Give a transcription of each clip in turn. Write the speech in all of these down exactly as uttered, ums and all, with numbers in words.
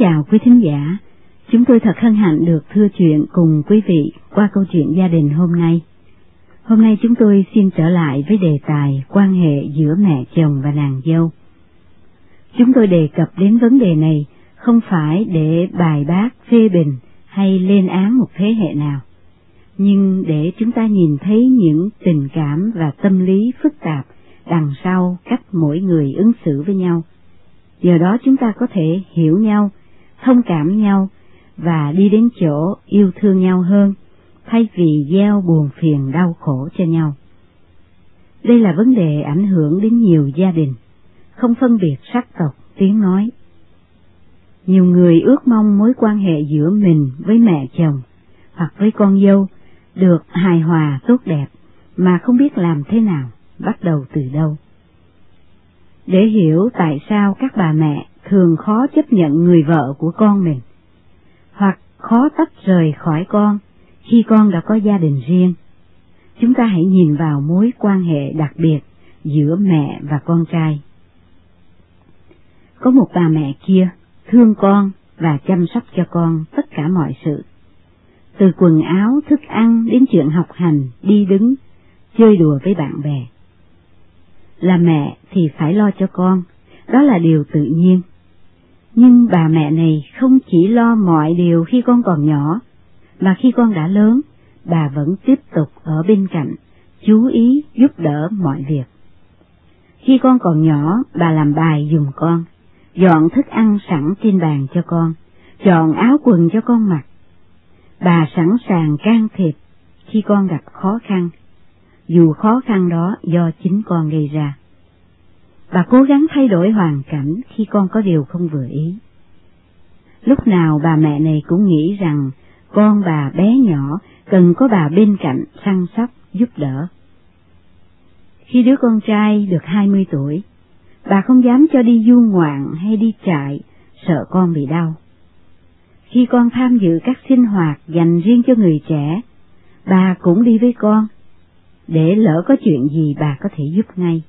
chào quý thính giả, chúng tôi thật hân hạnh được thưa chuyện cùng quý vị qua câu chuyện gia đình hôm nay. Hôm nay chúng tôi xin trở lại với đề tài quan hệ giữa mẹ chồng và nàng dâu. Chúng tôi đề cập đến vấn đề này không phải để bài bác, phê bình hay lên án một thế hệ nào, nhưng để chúng ta nhìn thấy những tình cảm và tâm lý phức tạp đằng sau cách mỗi người ứng xử với nhau. Nhờ đó chúng ta có thể hiểu nhau, thông cảm nhau và đi đến chỗ yêu thương nhau hơn, thay vì gieo buồn phiền đau khổ cho nhau. Đây là vấn đề ảnh hưởng đến nhiều gia đình, không phân biệt sắc tộc, tiếng nói. Nhiều người ước mong mối quan hệ giữa mình với mẹ chồng hoặc với con dâu được hài hòa tốt đẹp, mà không biết làm thế nào, bắt đầu từ đâu. Để hiểu tại sao các bà mẹ thường khó chấp nhận người vợ của con mình, hoặc khó tách rời khỏi con khi con đã có gia đình riêng, chúng ta hãy nhìn vào mối quan hệ đặc biệt giữa mẹ và con trai. Có một bà mẹ kia thương con và chăm sóc cho con tất cả mọi sự, từ quần áo, thức ăn đến chuyện học hành, đi đứng, chơi đùa với bạn bè. Là mẹ thì phải lo cho con, đó là điều tự nhiên. Nhưng bà mẹ này không chỉ lo mọi điều khi con còn nhỏ, mà khi con đã lớn, bà vẫn tiếp tục ở bên cạnh, chú ý giúp đỡ mọi việc. Khi con còn nhỏ, bà làm bài giùm con, dọn thức ăn sẵn trên bàn cho con, chọn áo quần cho con mặc. Bà sẵn sàng can thiệp khi con gặp khó khăn, dù khó khăn đó do chính con gây ra. Bà cố gắng thay đổi hoàn cảnh khi con có điều không vừa ý. Lúc nào bà mẹ này cũng nghĩ rằng con bà bé nhỏ cần có bà bên cạnh săn sóc giúp đỡ. Khi đứa con trai được hai mươi tuổi, bà không dám cho đi du ngoạn hay đi trại, sợ con bị đau. Khi con tham dự các sinh hoạt dành riêng cho người trẻ, bà cũng đi với con, để lỡ có chuyện gì bà có thể giúp ngay.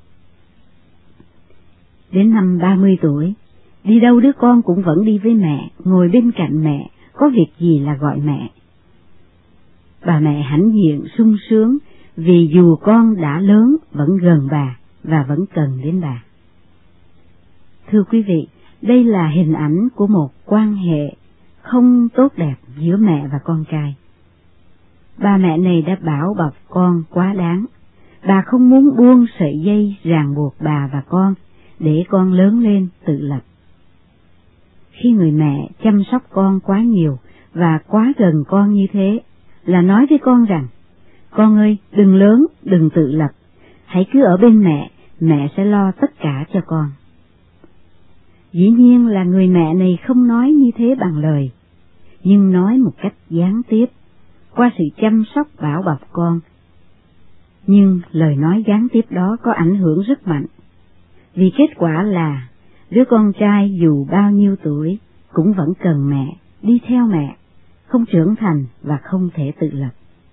Đến năm ba mươi tuổi, đi đâu đứa con cũng vẫn đi với mẹ, ngồi bên cạnh mẹ, có việc gì là gọi mẹ. Bà mẹ hãnh diện sung sướng vì dù con đã lớn vẫn gần bà và vẫn cần đến bà. Thưa quý vị, đây là hình ảnh của một quan hệ không tốt đẹp giữa mẹ và con trai. Bà mẹ này đã bảo bọc con quá đáng. Bà không muốn buông sợi dây ràng buộc bà và con để con lớn lên tự lập. Khi người mẹ chăm sóc con quá nhiều và quá gần con như thế, là nói với con rằng, con ơi, đừng lớn, đừng tự lập, hãy cứ ở bên mẹ, mẹ sẽ lo tất cả cho con. Dĩ nhiên là người mẹ này không nói như thế bằng lời, nhưng nói một cách gián tiếp, qua sự chăm sóc bảo bọc con. Nhưng lời nói gián tiếp đó có ảnh hưởng rất mạnh, vì kết quả là đứa con trai dù bao nhiêu tuổi cũng vẫn cần mẹ, đi theo mẹ, không trưởng thành và không thể tự lập.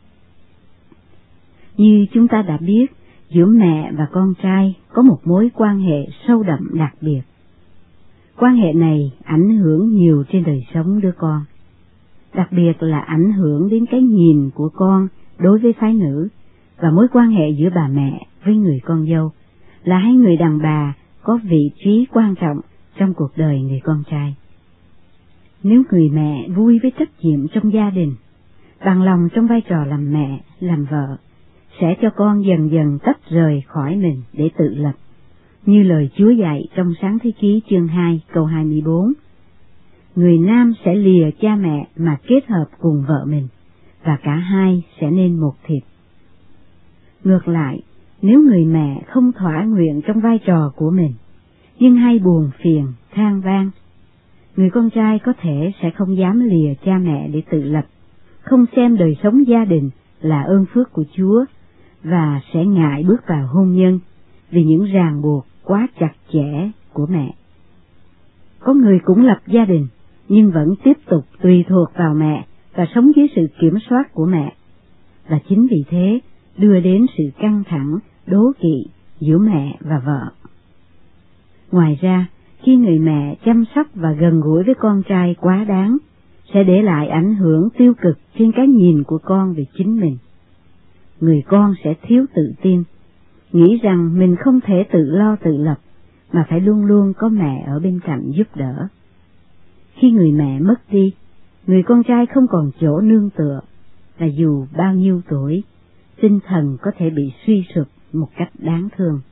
Như chúng ta đã biết, giữa mẹ và con trai có một mối quan hệ sâu đậm đặc biệt. Quan hệ này ảnh hưởng nhiều trên đời sống đứa con, đặc biệt là ảnh hưởng đến cái nhìn của con đối với phái nữ và mối quan hệ giữa bà mẹ với người con dâu, là hai người đàn bà có vị trí quan trọng trong cuộc đời người con trai. Nếu người mẹ vui với trách nhiệm trong gia đình, bằng lòng trong vai trò làm mẹ, làm vợ, sẽ cho con dần dần tách rời khỏi mình để tự lập, như lời Chúa dạy trong Sáng Thế Ký chương hai câu hai mươi bốn. Người nam sẽ lìa cha mẹ mà kết hợp cùng vợ mình, và cả hai sẽ nên một thịt. Ngược lại, nếu người mẹ không thỏa nguyện trong vai trò của mình, nhưng hay buồn phiền, than van, người con trai có thể sẽ không dám lìa cha mẹ để tự lập, không xem đời sống gia đình là ơn phước của Chúa, và sẽ ngại bước vào hôn nhân vì những ràng buộc quá chặt chẽ của mẹ. Có người cũng lập gia đình, nhưng vẫn tiếp tục tùy thuộc vào mẹ và sống dưới sự kiểm soát của mẹ, và chính vì thế đưa đến sự căng thẳng, đố kỵ giữa mẹ và vợ. Ngoài ra, khi người mẹ chăm sóc và gần gũi với con trai quá đáng, sẽ để lại ảnh hưởng tiêu cực trên cái nhìn của con về chính mình. Người con sẽ thiếu tự tin, nghĩ rằng mình không thể tự lo tự lập, mà phải luôn luôn có mẹ ở bên cạnh giúp đỡ. Khi người mẹ mất đi, người con trai không còn chỗ nương tựa, và dù bao nhiêu tuổi, tinh thần có thể bị suy sụp một cách đáng thương.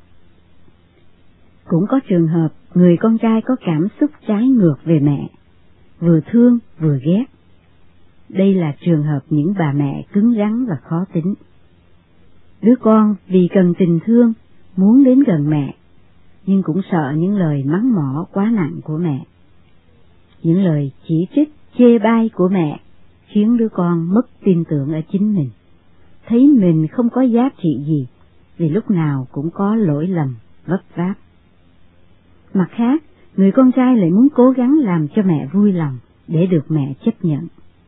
Cũng có trường hợp người con trai có cảm xúc trái ngược về mẹ, vừa thương vừa ghét. Đây là trường hợp những bà mẹ cứng rắn và khó tính. Đứa con vì cần tình thương muốn đến gần mẹ, nhưng cũng sợ những lời mắng mỏ quá nặng của mẹ. Những lời chỉ trích, chê bai của mẹ khiến đứa con mất tin tưởng ở chính mình, thấy mình không có giá trị gì vì lúc nào cũng có lỗi lầm, vấp váp. Mặt khác, người con trai lại muốn cố gắng làm cho mẹ vui lòng để được mẹ chấp nhận.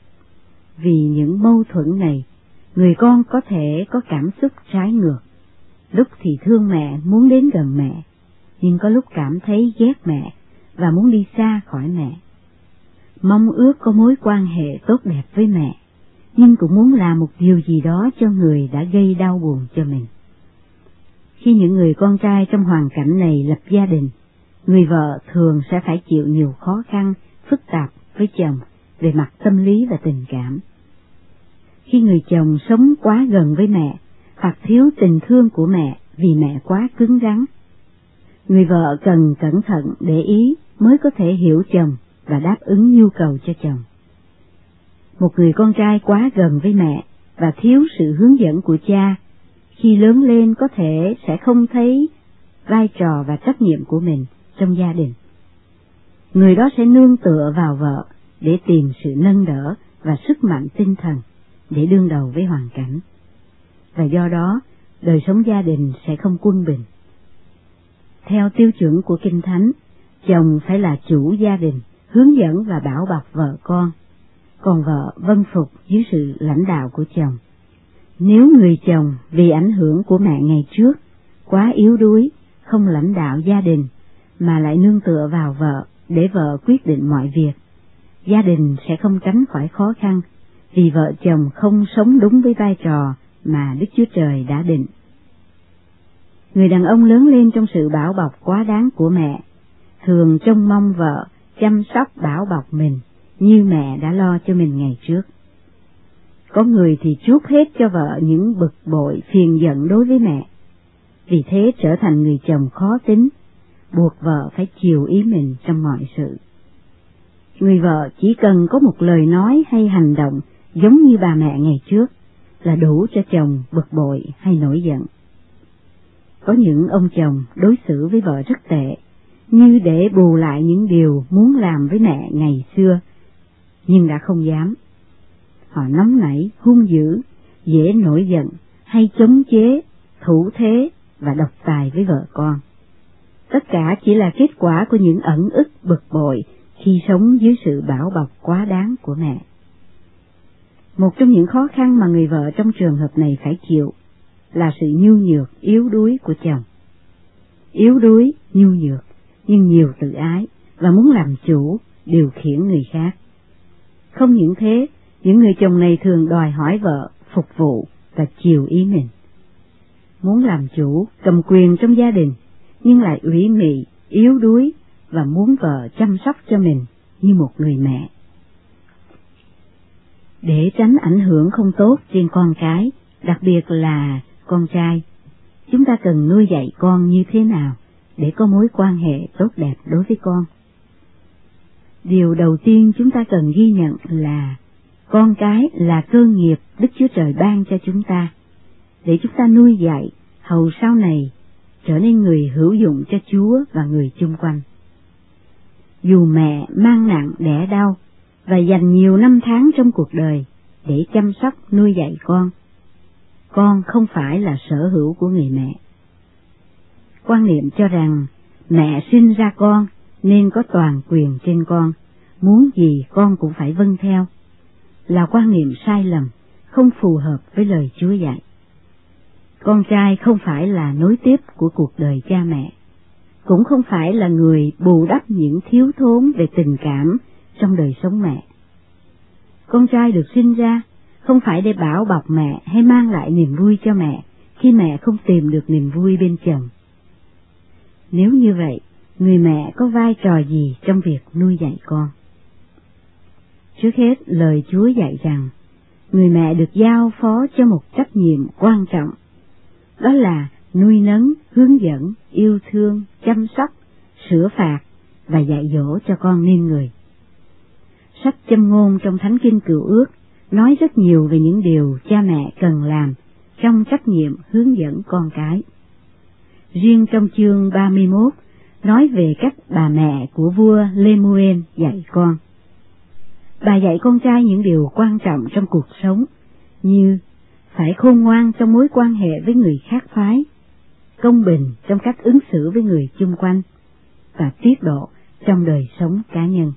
Vì những mâu thuẫn này, người con có thể có cảm xúc trái ngược. Lúc thì thương mẹ, muốn đến gần mẹ, nhưng có lúc cảm thấy ghét mẹ và muốn đi xa khỏi mẹ. Mong ước có mối quan hệ tốt đẹp với mẹ, nhưng cũng muốn làm một điều gì đó cho người đã gây đau buồn cho mình. Khi những người con trai trong hoàn cảnh này lập gia đình, người vợ thường sẽ phải chịu nhiều khó khăn, phức tạp với chồng về mặt tâm lý và tình cảm. Khi người chồng sống quá gần với mẹ, hoặc thiếu tình thương của mẹ vì mẹ quá cứng rắn, người vợ cần cẩn thận để ý mới có thể hiểu chồng và đáp ứng nhu cầu cho chồng. Một người con trai quá gần với mẹ và thiếu sự hướng dẫn của cha, khi lớn lên có thể sẽ không thấy vai trò và trách nhiệm của mình trong gia đình. Người đó sẽ nương tựa vào vợ để tìm sự nâng đỡ và sức mạnh tinh thần để đương đầu với hoàn cảnh. Và do đó, đời sống gia đình sẽ không quân bình. Theo tiêu chuẩn của Kinh Thánh, chồng phải là chủ gia đình, hướng dẫn và bảo bọc vợ con, còn vợ vâng phục dưới sự lãnh đạo của chồng. Nếu người chồng vì ảnh hưởng của mẹ ngày trước quá yếu đuối, không lãnh đạo gia đình, mà lại nương tựa vào vợ để vợ quyết định mọi việc, gia đình sẽ không tránh khỏi khó khăn, vì vợ chồng không sống đúng với vai trò mà Đức Chúa Trời đã định. Người đàn ông lớn lên trong sự bảo bọc quá đáng của mẹ, thường trông mong vợ chăm sóc bảo bọc mình như mẹ đã lo cho mình ngày trước. Có người thì chuốc hết cho vợ những bực bội, phiền giận đối với mẹ, vì thế trở thành người chồng khó tính, buộc vợ phải chiều ý mình trong mọi sự. Người vợ chỉ cần có một lời nói hay hành động giống như bà mẹ ngày trước là đủ cho chồng bực bội hay nổi giận. Có những ông chồng đối xử với vợ rất tệ, như để bù lại những điều muốn làm với mẹ ngày xưa, nhưng đã không dám. Họ nóng nảy, hung dữ, dễ nổi giận, hay chống chế, thủ thế và độc tài với vợ con. Tất cả chỉ là kết quả của những ẩn ức bực bội khi sống dưới sự bảo bọc quá đáng của mẹ. Một trong những khó khăn mà người vợ trong trường hợp này phải chịu là sự nhu nhược, yếu đuối của chồng. Yếu đuối, nhu nhược, nhưng nhiều tự ái và muốn làm chủ, điều khiển người khác. Không những thế, những người chồng này thường đòi hỏi vợ phục vụ và chiều ý mình. Muốn làm chủ, cầm quyền trong gia đình, nhưng lại ủy mị, yếu đuối và muốn vợ chăm sóc cho mình như một người mẹ. Để tránh ảnh hưởng không tốt trên con cái, đặc biệt là con trai, chúng ta cần nuôi dạy con như thế nào để có mối quan hệ tốt đẹp đối với con. Điều đầu tiên chúng ta cần ghi nhận là con cái là cơ nghiệp Đức Chúa Trời ban cho chúng ta, để chúng ta nuôi dạy hầu sau này trở nên người hữu dụng cho Chúa và người chung quanh. Dù mẹ mang nặng đẻ đau và dành nhiều năm tháng trong cuộc đời để chăm sóc nuôi dạy con, con không phải là sở hữu của người mẹ. Quan niệm cho rằng mẹ sinh ra con nên có toàn quyền trên con, muốn gì con cũng phải vâng theo, là quan niệm sai lầm, không phù hợp với lời Chúa dạy. Con trai không phải là nối tiếp của cuộc đời cha mẹ, cũng không phải là người bù đắp những thiếu thốn về tình cảm trong đời sống mẹ. Con trai được sinh ra không phải để bảo bọc mẹ hay mang lại niềm vui cho mẹ khi mẹ không tìm được niềm vui bên chồng. Nếu như vậy, người mẹ có vai trò gì trong việc nuôi dạy con? Trước hết, lời Chúa dạy rằng, người mẹ được giao phó cho một trách nhiệm quan trọng, đó là nuôi nấng, hướng dẫn, yêu thương, chăm sóc, sửa phạt và dạy dỗ cho con nên người. Sách Châm ngôn trong Thánh Kinh Cựu Ước nói rất nhiều về những điều cha mẹ cần làm trong trách nhiệm hướng dẫn con cái. Riêng trong chương ba mươi mốt nói về cách bà mẹ của vua Lemuel dạy con. Bà dạy con trai những điều quan trọng trong cuộc sống, như phải khôn ngoan trong mối quan hệ với người khác phái, công bình trong cách ứng xử với người chung quanh, và tiết độ trong đời sống cá nhân.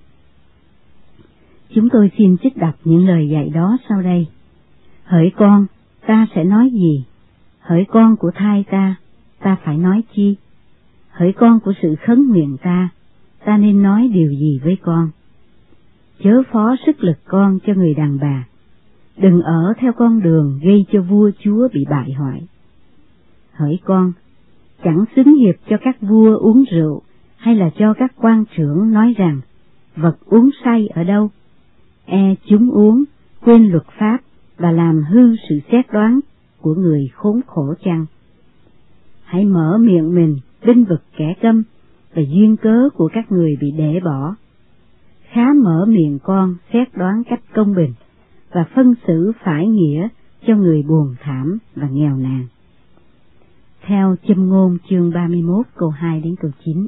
Chúng tôi xin trích đọc những lời dạy đó sau đây. Hỡi con, ta sẽ nói gì? Hỡi con của thai ta, ta phải nói chi? Hỡi con của sự khấn nguyện ta, ta nên nói điều gì với con? Chớ phó sức lực con cho người đàn bà, đừng ở theo con đường gây cho vua chúa bị bại hoại. Hỡi con, chẳng xứng hiệp cho các vua uống rượu, hay là cho các quan trưởng nói rằng, vật uống say ở đâu? E chúng uống, quên luật pháp, và làm hư sự xét đoán của người khốn khổ chăng? Hãy mở miệng mình bênh vực kẻ câm, và duyên cớ của các người bị để bỏ. Khá mở miệng con xét đoán cách công bình, và phân xử phải nghĩa cho người buồn thảm và nghèo nàn. Theo Châm ngôn chương ba mươi mốt câu hai đến câu chín.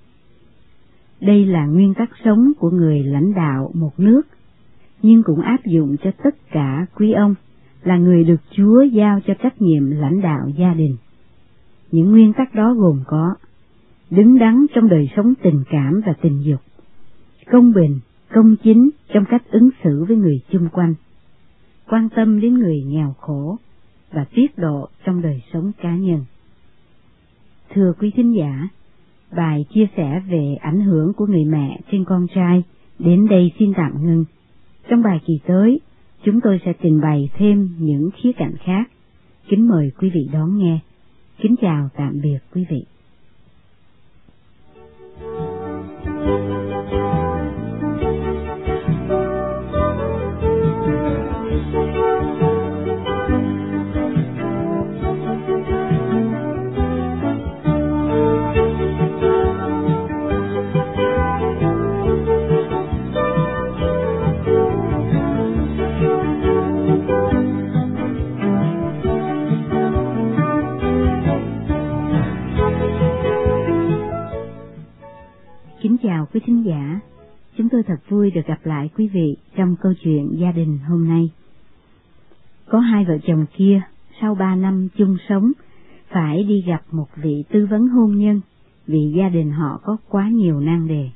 Đây là nguyên tắc sống của người lãnh đạo một nước, nhưng cũng áp dụng cho tất cả quý ông là người được Chúa giao cho trách nhiệm lãnh đạo gia đình. Những nguyên tắc đó gồm có: đứng đắn trong đời sống tình cảm và tình dục, công bình, công chính trong cách ứng xử với người chung quanh, quan tâm đến người nghèo khổ, và tiết độ trong đời sống cá nhân. Thưa quý thính giả, bài chia sẻ về ảnh hưởng của người mẹ trên con trai đến đây xin tạm ngưng. Trong bài kỳ tới, chúng tôi sẽ trình bày thêm những khía cạnh khác. Kính mời quý vị đón nghe. Kính chào tạm biệt quý vị. Kính chào quý thính giả, chúng tôi thật vui được gặp lại quý vị trong câu chuyện gia đình hôm nay. Có hai vợ chồng kia, sau ba năm chung sống, phải đi gặp một vị tư vấn hôn nhân vì gia đình họ có quá nhiều nan đề.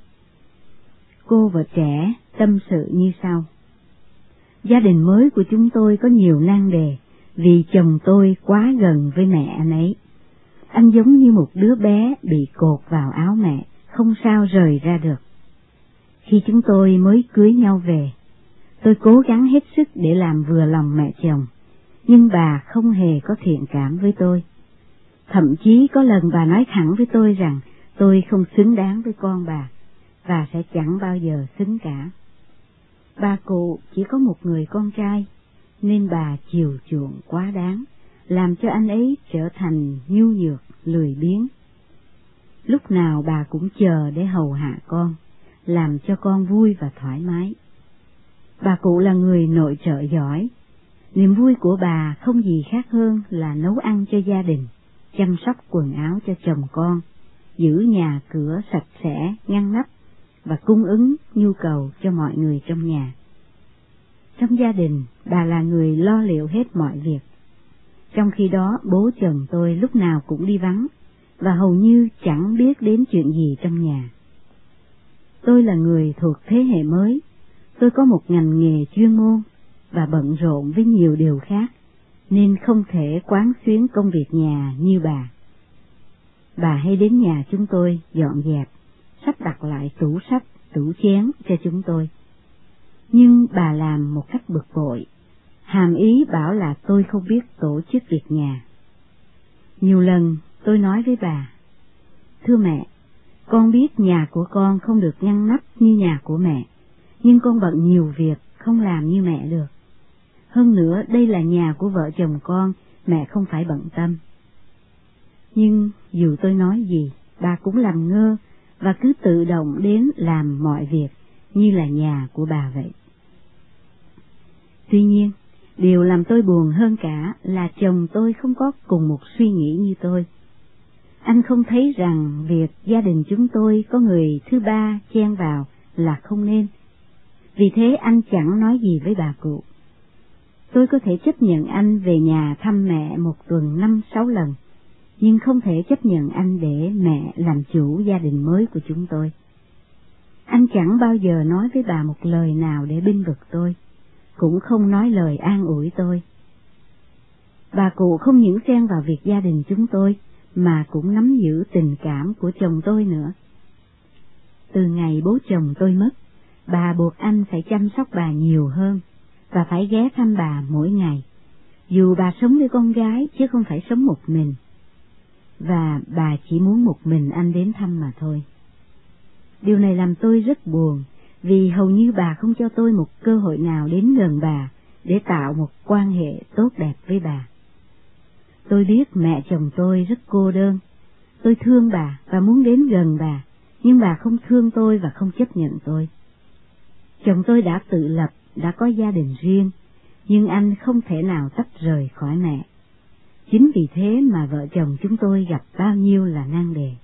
Cô vợ trẻ tâm sự như sau: gia đình mới của chúng tôi có nhiều nan đề vì chồng tôi quá gần với mẹ anh ấy. Anh giống như một đứa bé bị cột vào áo mẹ, không sao rời ra được. Khi chúng tôi mới cưới nhau về, tôi cố gắng hết sức để làm vừa lòng mẹ chồng, nhưng bà không hề có thiện cảm với tôi. Thậm chí có lần bà nói thẳng với tôi rằng tôi không xứng đáng với con bà, và sẽ chẳng bao giờ xứng cả. Bà cụ chỉ có một người con trai, nên bà chiều chuộng quá đáng, làm cho anh ấy trở thành nhu nhược, lười biếng. Lúc nào bà cũng chờ để hầu hạ con, làm cho con vui và thoải mái. Bà cụ là người nội trợ giỏi. Niềm vui của bà không gì khác hơn là nấu ăn cho gia đình, chăm sóc quần áo cho chồng con, giữ nhà cửa sạch sẽ, ngăn nắp và cung ứng nhu cầu cho mọi người trong nhà. Trong gia đình, bà là người lo liệu hết mọi việc. Trong khi đó, bố chồng tôi lúc nào cũng đi vắng, và hầu như chẳng biết đến chuyện gì trong nhà. Tôi là người thuộc thế hệ mới, tôi có một ngành nghề chuyên môn và bận rộn với nhiều điều khác, nên không thể quán xuyến công việc nhà như bà. bà hay đến nhà chúng tôi dọn dẹp, sắp đặt lại tủ sách, tủ chén cho chúng tôi. Nhưng bà làm một cách bực bội, hàm ý bảo là tôi không biết tổ chức việc nhà. Nhiều lần tôi nói với bà, thưa mẹ, con biết nhà của con không được ngăn nắp như nhà của mẹ, nhưng con bận nhiều việc, không làm như mẹ được. Hơn nữa đây là nhà của vợ chồng con, mẹ không phải bận tâm. Nhưng dù tôi nói gì, bà cũng làm ngơ và cứ tự động đến làm mọi việc như là nhà của bà vậy. Tuy nhiên, điều làm tôi buồn hơn cả là chồng tôi không có cùng một suy nghĩ như tôi. Anh không thấy rằng việc gia đình chúng tôi có người thứ ba chen vào là không nên. Vì thế anh chẳng nói gì với bà cụ. Tôi có thể chấp nhận anh về nhà thăm mẹ một tuần năm sáu lần, nhưng không thể chấp nhận anh để mẹ làm chủ gia đình mới của chúng tôi. Anh chẳng bao giờ nói với bà một lời nào để bênh vực tôi, cũng không nói lời an ủi tôi. Bà cụ không những xen vào việc gia đình chúng tôi, mà cũng nắm giữ tình cảm của chồng tôi nữa. Từ ngày bố chồng tôi mất, bà buộc anh phải chăm sóc bà nhiều hơn, và phải ghé thăm bà mỗi ngày, dù bà sống với con gái chứ không phải sống một mình. Và bà chỉ muốn một mình anh đến thăm mà thôi. Điều này làm tôi rất buồn, vì hầu như bà không cho tôi một cơ hội nào đến gần bà để tạo một quan hệ tốt đẹp với bà. Tôi biết mẹ chồng tôi rất cô đơn. Tôi thương bà và muốn đến gần bà, nhưng bà không thương tôi và không chấp nhận tôi. Chồng tôi đã tự lập, đã có gia đình riêng, nhưng anh không thể nào tách rời khỏi mẹ. Chính vì thế mà vợ chồng chúng tôi gặp bao nhiêu là nan đề.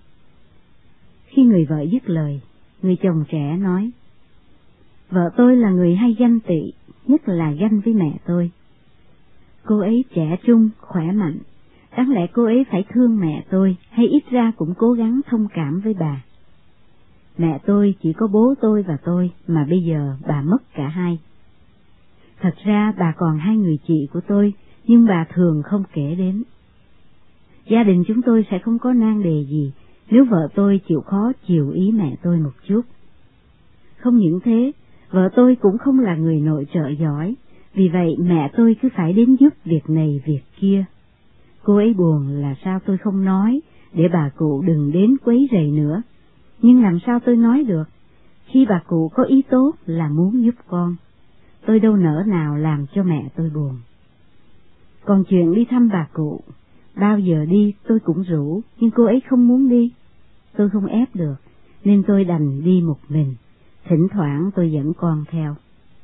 Khi người vợ dứt lời, người chồng trẻ nói, vợ tôi là người hay ganh tị, nhất là ganh với mẹ tôi. Cô ấy trẻ trung, khỏe mạnh, đáng lẽ cô ấy phải thương mẹ tôi, hay ít ra cũng cố gắng thông cảm với bà. Mẹ tôi chỉ có bố tôi và tôi, mà bây giờ bà mất cả hai. Thật ra bà còn hai người chị của tôi, nhưng bà thường không kể đến. Gia đình chúng tôi sẽ không có nan đề gì nếu vợ tôi chịu khó chiều ý mẹ tôi một chút. Không những thế, vợ tôi cũng không là người nội trợ giỏi, vì vậy mẹ tôi cứ phải đến giúp việc này việc kia. Cô ấy buồn là sao tôi không nói, để bà cụ đừng đến quấy rầy nữa. Nhưng làm sao tôi nói được, khi bà cụ có ý tốt là muốn giúp con. Tôi đâu nỡ nào làm cho mẹ tôi buồn. Còn chuyện đi thăm bà cụ, bao giờ đi tôi cũng rủ, nhưng cô ấy không muốn đi. Tôi không ép được, nên tôi đành đi một mình, thỉnh thoảng tôi dẫn con theo.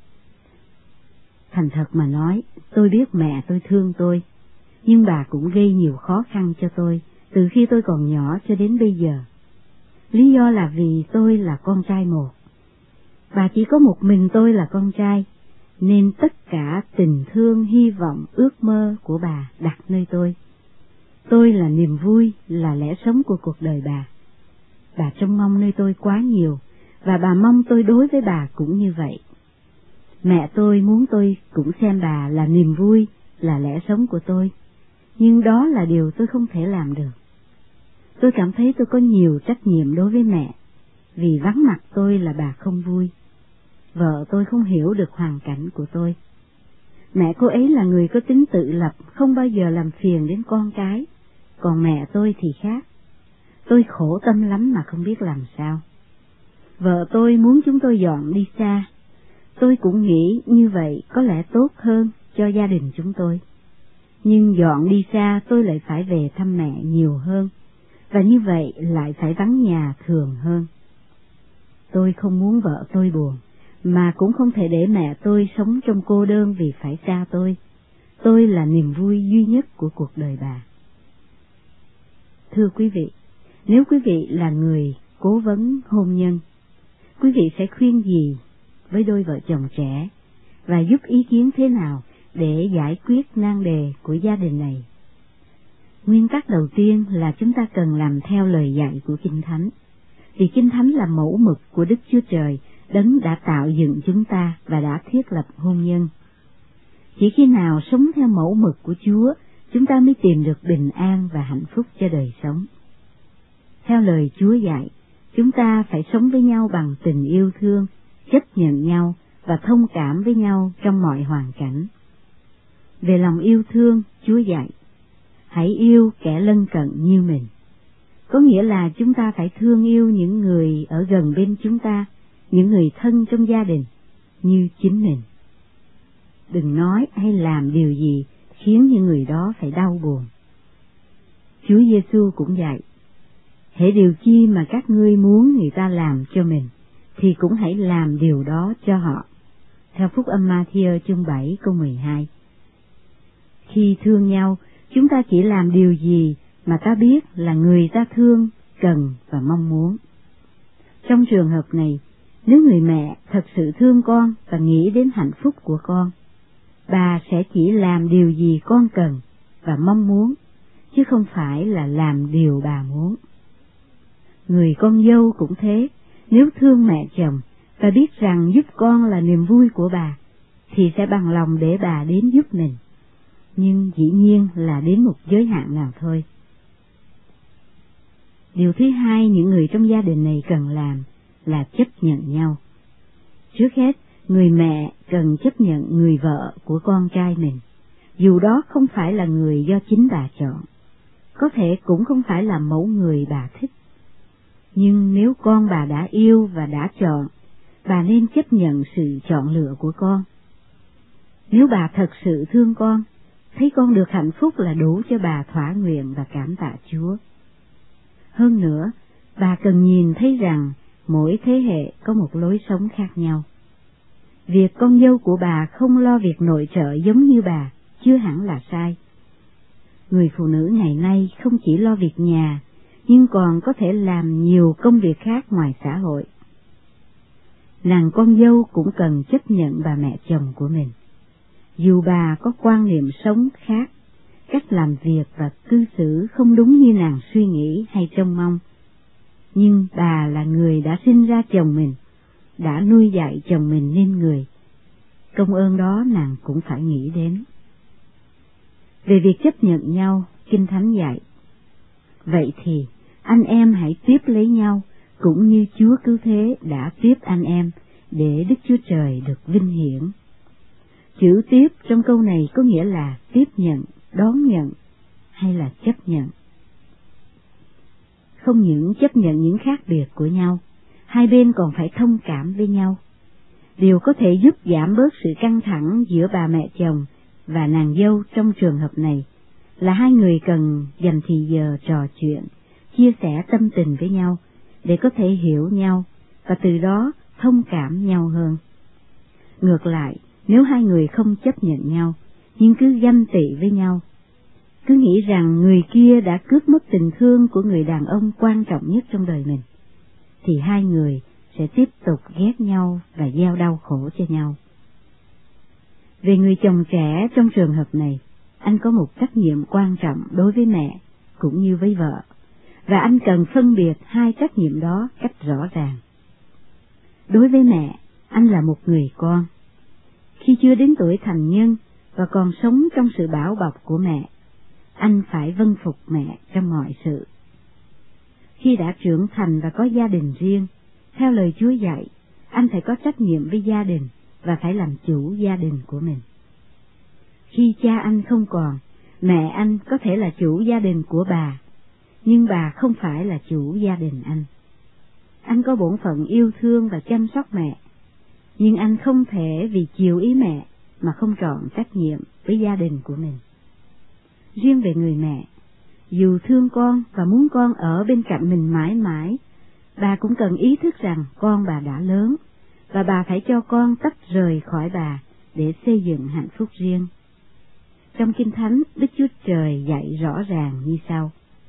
Thành thật mà nói, tôi biết mẹ tôi thương tôi, nhưng bà cũng gây nhiều khó khăn cho tôi, từ khi tôi còn nhỏ cho đến bây giờ. Lý do là vì tôi là con trai một. Bà chỉ có một mình tôi là con trai, nên tất cả tình thương, hy vọng, ước mơ của bà đặt nơi tôi. Tôi là niềm vui, là lẽ sống của cuộc đời bà. Bà trông mong nơi tôi quá nhiều, và bà mong tôi đối với bà cũng như vậy. Mẹ tôi muốn tôi cũng xem bà là niềm vui, là lẽ sống của tôi, nhưng đó là điều tôi không thể làm được. Tôi cảm thấy tôi có nhiều trách nhiệm đối với mẹ, vì vắng mặt tôi là bà không vui. Vợ tôi không hiểu được hoàn cảnh của tôi. Mẹ cô ấy là người có tính tự lập, không bao giờ làm phiền đến con cái, còn mẹ tôi thì khác. Tôi khổ tâm lắm mà không biết làm sao. Vợ tôi muốn chúng tôi dọn đi xa. Tôi cũng nghĩ như vậy có lẽ tốt hơn cho gia đình chúng tôi. Nhưng dọn đi xa tôi lại phải về thăm mẹ nhiều hơn, và như vậy lại phải vắng nhà thường hơn. Tôi không muốn vợ tôi buồn, mà cũng không thể để mẹ tôi sống trong cô đơn vì phải xa tôi. Tôi là niềm vui duy nhất của cuộc đời bà. Thưa quý vị, nếu quý vị là người cố vấn hôn nhân, quý vị sẽ khuyên gì với đôi vợ chồng trẻ, và giúp ý kiến thế nào để giải quyết nan đề của gia đình này? Nguyên tắc đầu tiên là chúng ta cần làm theo lời dạy của Kinh Thánh, vì Kinh Thánh là mẫu mực của Đức Chúa Trời, Đấng đã tạo dựng chúng ta và đã thiết lập hôn nhân. Chỉ khi nào sống theo mẫu mực của Chúa, chúng ta mới tìm được bình an và hạnh phúc cho đời sống. Theo lời Chúa dạy, chúng ta phải sống với nhau bằng tình yêu thương, chấp nhận nhau và thông cảm với nhau trong mọi hoàn cảnh. Về lòng yêu thương, Chúa dạy, hãy yêu kẻ lân cận như mình. Có nghĩa là chúng ta phải thương yêu những người ở gần bên chúng ta, những người thân trong gia đình, như chính mình. Đừng nói hay làm điều gì khiến những người đó phải đau buồn. Chúa Giêsu cũng dạy, hễ điều chi mà các ngươi muốn người ta làm cho mình, thì cũng hãy làm điều đó cho họ. Theo Phúc âm Ma-thi-ơ chương bảy câu mười hai. Khi thương nhau, chúng ta chỉ làm điều gì mà ta biết là người ta thương, cần và mong muốn. Trong trường hợp này, nếu người mẹ thật sự thương con và nghĩ đến hạnh phúc của con, bà sẽ chỉ làm điều gì con cần và mong muốn, chứ không phải là làm điều bà muốn. Người con dâu cũng thế, nếu thương mẹ chồng và biết rằng giúp con là niềm vui của bà, thì sẽ bằng lòng để bà đến giúp mình, nhưng dĩ nhiên là đến một giới hạn nào thôi. Điều thứ hai những người trong gia đình này cần làm là chấp nhận nhau. Trước hết, người mẹ cần chấp nhận người vợ của con trai mình, dù đó không phải là người do chính bà chọn, có thể cũng không phải là mẫu người bà thích. Nhưng nếu con bà đã yêu và đã chọn, bà nên chấp nhận sự chọn lựa của con. Nếu bà thật sự thương con, thấy con được hạnh phúc là đủ cho bà thỏa nguyện và cảm tạ Chúa. Hơn nữa, bà cần nhìn thấy rằng mỗi thế hệ có một lối sống khác nhau. Việc con dâu của bà không lo việc nội trợ giống như bà chưa hẳn là sai. Người phụ nữ ngày nay không chỉ lo việc nhà, nhưng còn có thể làm nhiều công việc khác ngoài xã hội. Nàng con dâu cũng cần chấp nhận bà mẹ chồng của mình. Dù bà có quan niệm sống khác, cách làm việc và cư xử không đúng như nàng suy nghĩ hay trông mong, nhưng bà là người đã sinh ra chồng mình, đã nuôi dạy chồng mình nên người. Công ơn đó nàng cũng phải nghĩ đến. Về việc chấp nhận nhau, Kinh Thánh dạy, vậy thì anh em hãy tiếp lấy nhau, cũng như Chúa Cứu Thế đã tiếp anh em, để Đức Chúa Trời được vinh hiển. Chữ tiếp trong câu này có nghĩa là tiếp nhận, đón nhận, hay là chấp nhận. Không những chấp nhận những khác biệt của nhau, hai bên còn phải thông cảm với nhau. Điều có thể giúp giảm bớt sự căng thẳng giữa bà mẹ chồng và nàng dâu trong trường hợp này là hai người cần dành thì giờ trò chuyện, chia sẻ tâm tình với nhau để có thể hiểu nhau và từ đó thông cảm nhau hơn. Ngược lại, nếu hai người không chấp nhận nhau nhưng cứ ganh tị với nhau, cứ nghĩ rằng người kia đã cướp mất tình thương của người đàn ông quan trọng nhất trong đời mình, thì hai người sẽ tiếp tục ghét nhau và gieo đau khổ cho nhau. Về người chồng trẻ trong trường hợp này, anh có một trách nhiệm quan trọng đối với mẹ cũng như với vợ, và anh cần phân biệt hai trách nhiệm đó cách rõ ràng. Đối với mẹ, anh là một người con. Khi chưa đến tuổi thành nhân và còn sống trong sự bảo bọc của mẹ, anh phải vâng phục mẹ trong mọi sự. Khi đã trưởng thành và có gia đình riêng, theo lời Chúa dạy, anh phải có trách nhiệm với gia đình và phải làm chủ gia đình của mình. Khi cha anh không còn, mẹ anh có thể là chủ gia đình của bà, nhưng bà không phải là chủ gia đình anh. Anh có bổn phận yêu thương và chăm sóc mẹ, nhưng anh không thể vì chiều ý mẹ mà không trọn trách nhiệm với gia đình của mình. Riêng về người mẹ, dù thương con và muốn con ở bên cạnh mình mãi mãi, bà cũng cần ý thức rằng con bà đã lớn, và bà phải cho con tách rời khỏi bà để xây dựng hạnh phúc riêng. Trong Kinh Thánh, Đức Chúa Trời dạy rõ ràng như sau.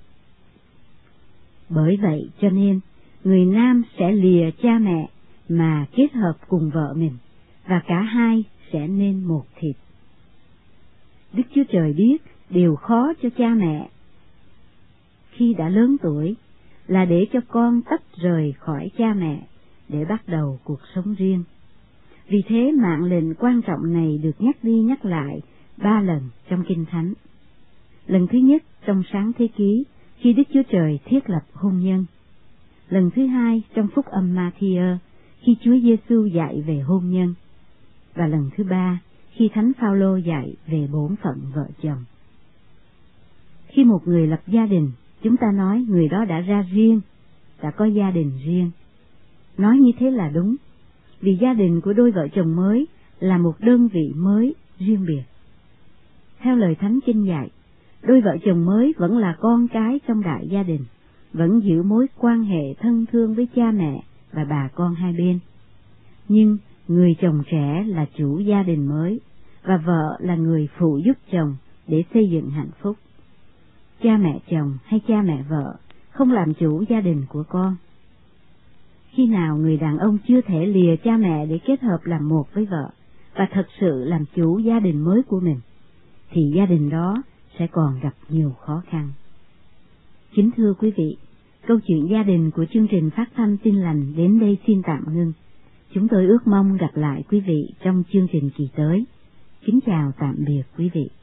Bởi vậy cho nên, người nam sẽ lìa cha mẹ mà kết hợp cùng vợ mình, và cả hai sẽ nên một thịt. Đức Chúa Trời biết điều khó cho cha mẹ khi đã lớn tuổi là để cho con tách rời khỏi cha mẹ để bắt đầu cuộc sống riêng. Vì thế mạng lệnh quan trọng này được nhắc đi nhắc lại ba lần trong Kinh Thánh. Lần thứ nhất trong Sáng Thế Ký, khi Đức Chúa Trời thiết lập hôn nhân. Lần thứ hai trong phúc âm Ma-thi-ơ, khi Chúa Giêsu dạy về hôn nhân. Và lần thứ ba khi Thánh Phao-lô dạy về bổn phận vợ chồng. Khi một người lập gia đình, chúng ta nói người đó đã ra riêng, đã có gia đình riêng. Nói như thế là đúng, vì gia đình của đôi vợ chồng mới là một đơn vị mới riêng biệt. Theo lời Thánh Kinh dạy, đôi vợ chồng mới vẫn là con cái trong đại gia đình, vẫn giữ mối quan hệ thân thương với cha mẹ và bà con hai bên. Nhưng người chồng trẻ là chủ gia đình mới, và vợ là người phụ giúp chồng để xây dựng hạnh phúc. Cha mẹ chồng hay cha mẹ vợ không làm chủ gia đình của con. Khi nào người đàn ông chưa thể lìa cha mẹ để kết hợp làm một với vợ, và thật sự làm chủ gia đình mới của mình, thì gia đình đó sẽ còn gặp nhiều khó khăn. Kính thưa quý vị, câu chuyện gia đình của chương trình phát thanh Tin Lành đến đây xin tạm ngưng. Chúng tôi ước mong gặp lại quý vị trong chương trình kỳ tới. Kính chào tạm biệt quý vị.